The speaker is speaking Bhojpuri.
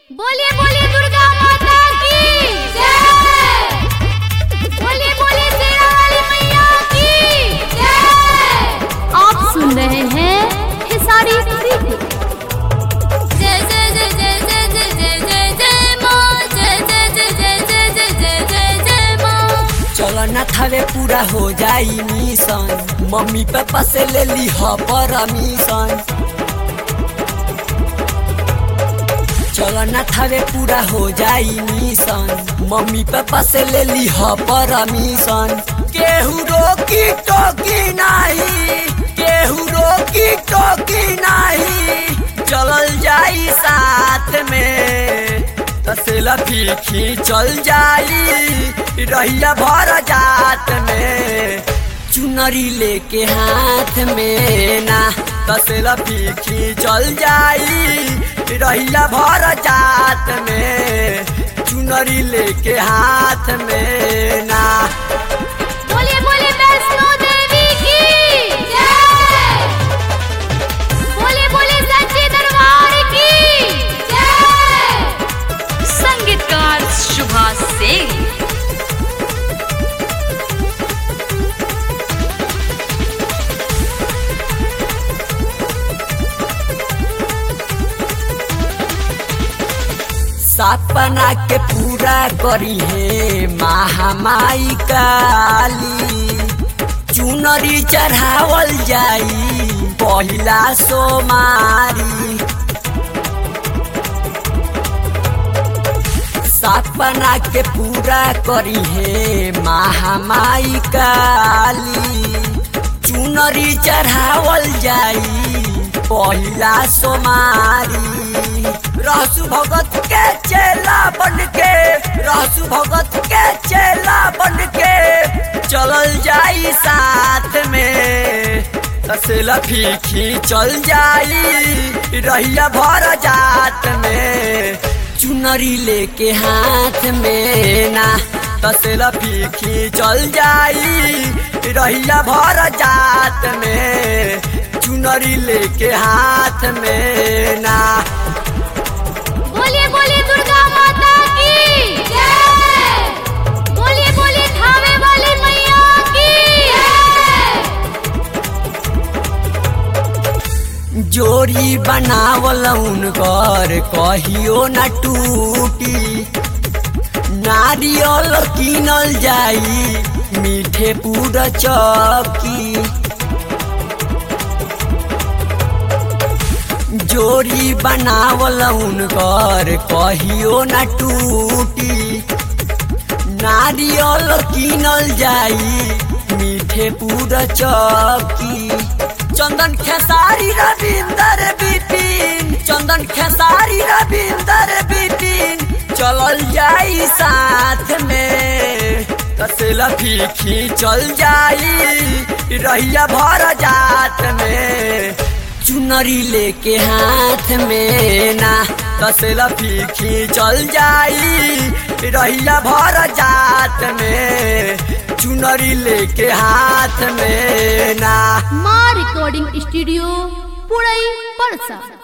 बोलिए बोलिए दुर्गा माता की जय। बोलिए बोलिए शेरा वाली मैया की जय। आप सुन रहे हैं खेसारी जय जय जय जय जय जय जय जय जय माँ, जय जय जय जय जय जय जय जय जय माँ। चलो ना थावे पूरा हो जाई मिशन, मम्मी पापा से ले ली परमिशन। चलो ना थावे पूरा हो जाई मिशन, मम्मी पापा से ले ली परमिशन। केहू रोकी टोकी नहीं, केहू रोकी टोकी नहीं, चलल जाई साथ में। तसेला फीकी चल जाई रहिया भर जात में, चुनरी लेके हाथ में ना। तसेला फीकी चल जाई रहिया भर जात में, चुनरी लेके हाथ में ना। बोलिए बोलिए वैष्णो देवी की जय। बोलिए बोलिए सच्चे दरबार की जय। संगीतकार सुभाष सिंह। सपना के पूरा करी है महामाई काली, चुनरी चढ़ावल जाई पहिला सोमारी। सपना के पूरा करी है महामाई काली, चुनरी चढ़ावल जाई पहिला सोमारी। रहसु भगत के चेला बनके, रहसु भगत के चेला बनके, चलल जाई साथ में। तसेला फीकी चल जाई रहिया भर जात में, चुनरी लेके हाथ में ना। तसेला फीकी चल जाई रहिया भर जात में, चुनरी लेके हाथ में ना। बोलिए बोलिए दुर्गा माता की जय। बोलिए बोलिए थावे वाली मैया की जय। जोड़ी बनावल उनकर कहियो न टूटी, नारियल कीनल जाई मीठे पूरा चौकी। जोड़ी बनावल उनकर कहियो न टूटी, नारियल कीनल जाई मीठे पूरा चौकी। चंदन खेसारी रविंदर बिपिन, चंदन खेसारी रविंदर बिपिन, चलल जाई साथ में। तसेला फीकी चल जाई रहिया भर जात में, चुनरी लेके हाथ में ना। तसेला फीकी चल जाई रहिया भर जात में, चुनरी लेके हाथ में ना। माँ रिकॉर्डिंग स्टूडियो पुरई परसा।